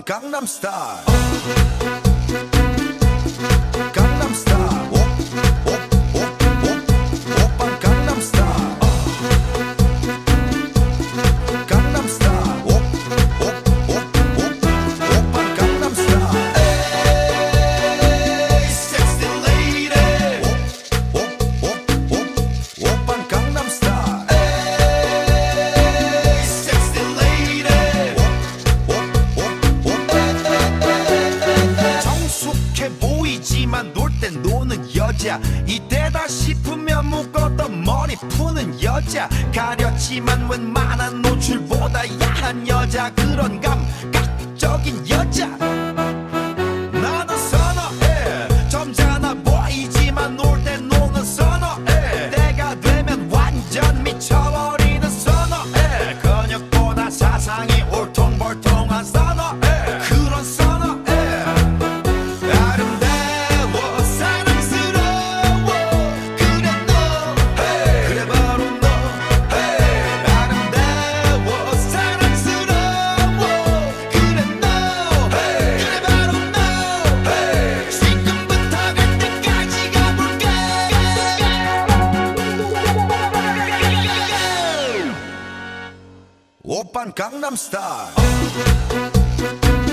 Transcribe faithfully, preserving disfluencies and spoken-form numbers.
강남스타일 강남스타일 오빤 강남스타일 강남스타일 오빤 강남스타일 에이 섹시 레이디 오빤 강남스타일 에이 섹시 레이디 정숙해 보이지만 놀 땐 노는 여자 이때다 싶으면 묶었던 머리 푸는 여자 가렸지만 웬만한 노출보다 야한 여자 그런 감각적인 여자 나는 선어해 점잖아 보이지만 놀 땐 노는 선어해 때가 되면 완전 미쳐버리는 선어해 근육보다 사상이 울퉁불퉁한 선어해 그런 선어해 아름다워 사랑스러워 그래 너 그래 바로 너 아름다워 사랑스러워 그래 너 그래 바로 너 지금부터 갈 때까지 가볼까 오빤 강남스타일